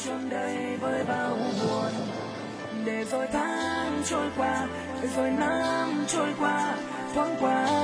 chôn đầy với bao buồn. Để rồi tháng trôi qua, để rồi năm trôi qua, thoáng qua